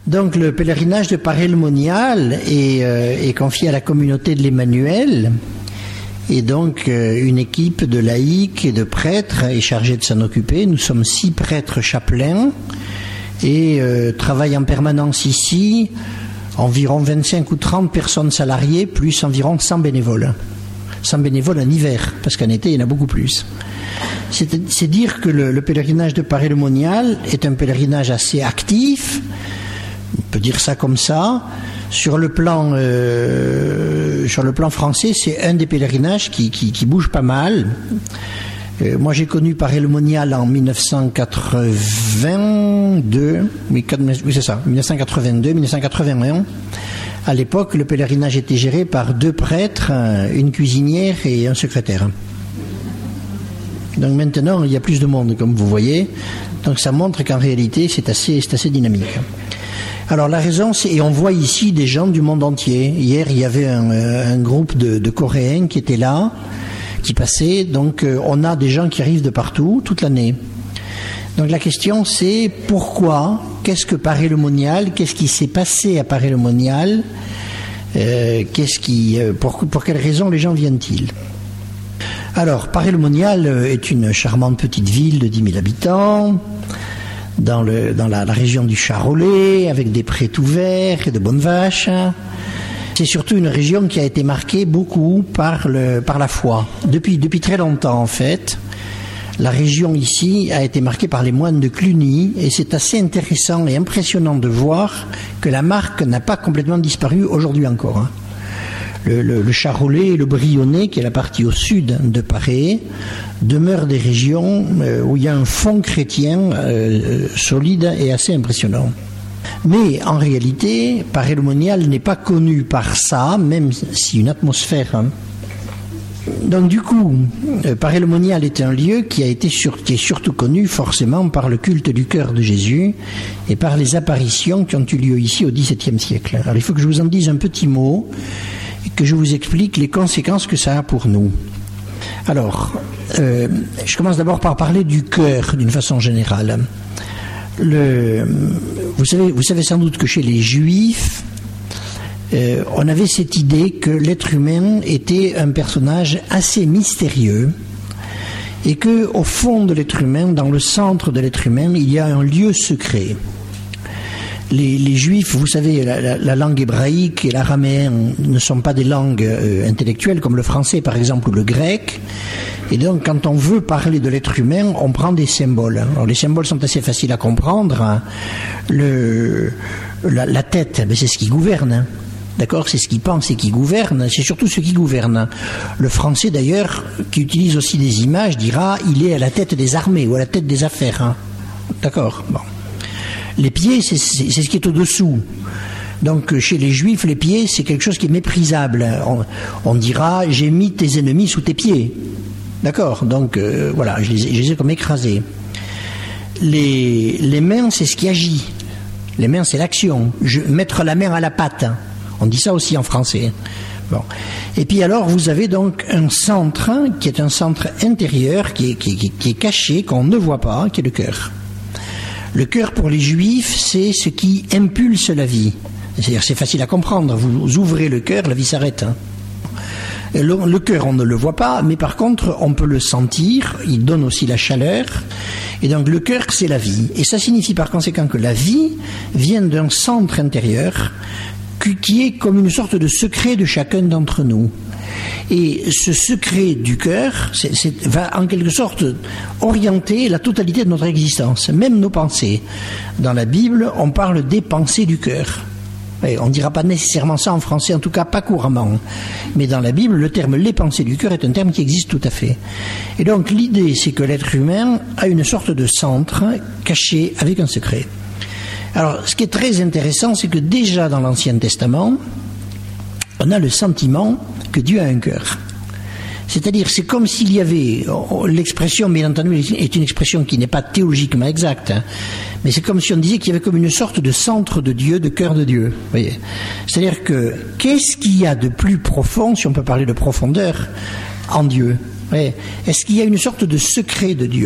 Donc le pèlerinage de Paray-le-Monial est confié à la communauté de l'Emmanuel, et donc une équipe de laïcs et de prêtres est chargée de s'en occuper. Nous sommes 6 prêtres chapelains et travaillent en permanence ici environ 25 ou 30 personnes salariées, plus environ 100 bénévoles. 100 bénévoles en hiver, parce qu'en été il y en a beaucoup plus. C'est dire que le pèlerinage de Paray-le-Monial est un pèlerinage assez actif, on peut dire ça comme ça. Sur le plan français, c'est un des pèlerinages qui bouge pas mal. Moi, j'ai connu Paray-le-Monial en 1982, oui c'est ça, 1982-1981. À l'époque, le pèlerinage était géré par 2 prêtres, une cuisinière et un secrétaire. Donc maintenant, il y a plus de monde, comme vous voyez. Donc ça montre qu'en réalité, c'est assez dynamique. Alors la raison, et on voit ici des gens du monde entier. Hier, il y avait un groupe de Coréens qui étaient là, qui passaient. Donc on a des gens qui arrivent de partout, toute l'année. Donc la question, c'est pourquoi, qu'est-ce que Paray-le-Monial, qu'est-ce qui s'est passé à Paray-le-Monial, pour quelles raisons les gens viennent-ils? Alors, Paray-le-Monial est une charmante petite ville de 10 000 habitants, dans la région du Charolais, avec des prés tout verts et de bonnes vaches. C'est surtout une région qui a été marquée beaucoup par la foi. Depuis très longtemps, en fait, la région ici a été marquée par les moines de Cluny, et c'est assez intéressant et impressionnant de voir que la marque n'a pas complètement disparu aujourd'hui encore. Le Charolais et le Brionnais, qui est la partie au sud de Paray, demeurent des régions où il y a un fond chrétien solide et assez impressionnant. Mais en réalité, Paray-le-Monial n'est pas connu par ça, même si une atmosphère. Donc du coup, Paray-le-Monial est un lieu qui est surtout connu forcément par le culte du cœur de Jésus et par les apparitions qui ont eu lieu ici au XVIIe siècle. Alors il faut que je vous en dise un petit mot et que je vous explique les conséquences que ça a pour nous. Alors, je commence d'abord par parler du cœur d'une façon générale. Vous savez sans doute que chez les Juifs, on avait cette idée que l'être humain était un personnage assez mystérieux et que, au fond de l'être humain, dans le centre de l'être humain, il y a un lieu secret. Les Juifs, vous savez, la langue hébraïque et l'araméen ne sont pas des langues intellectuelles comme le français par exemple ou le grec, et donc quand on veut parler de l'être humain, on prend des symboles. Alors les symboles sont assez faciles à comprendre. La tête, c'est ce qui gouverne. D'accord, c'est ce qui pense et qui gouverne, c'est surtout ce qui gouverne. Le français d'ailleurs, qui utilise aussi des images, dira il est à la tête des armées ou à la tête des affaires. D'accord, bon. Les pieds, c'est ce qui est au-dessous. Donc chez les Juifs, les pieds, c'est quelque chose qui est méprisable. On dira j'ai mis tes ennemis sous tes pieds. D'accord, donc voilà, je les ai comme écrasés. Les mains, c'est ce qui agit. Les mains, c'est l'action. Mettre la main à la pâte. On dit ça aussi en français. Bon. Et puis alors, vous avez donc un centre, qui est un centre intérieur, qui est caché, qu'on ne voit pas, qui est le cœur. Le cœur pour les Juifs, c'est ce qui impulse la vie. C'est-à-dire, c'est facile à comprendre. Vous ouvrez le cœur, la vie s'arrête. Le cœur, on ne le voit pas, mais par contre, on peut le sentir. Il donne aussi la chaleur. Et donc, le cœur, c'est la vie. Et ça signifie par conséquent que la vie vient d'un centre intérieur qui est comme une sorte de secret de chacun d'entre nous. Et ce secret du cœur va en quelque sorte orienter la totalité de notre existence, même nos pensées. Dans la Bible, on parle des pensées du cœur. Et on ne dira pas nécessairement ça en français, en tout cas pas couramment. Mais dans la Bible, le terme « les pensées du cœur » est un terme qui existe tout à fait. Et donc l'idée, c'est que l'être humain a une sorte de centre caché avec un secret. Alors, ce qui est très intéressant, c'est que déjà dans l'Ancien Testament, on a le sentiment que Dieu a un cœur. C'est-à-dire, c'est comme s'il y avait, l'expression, bien entendu, est une expression qui n'est pas théologiquement exacte, mais c'est comme si on disait qu'il y avait comme une sorte de centre de Dieu, de cœur de Dieu. Vous voyez ? C'est-à-dire que, qu'est-ce qu'il y a de plus profond, si on peut parler de profondeur, en Dieu ? Est-ce qu'il y a une sorte de secret de Dieu ?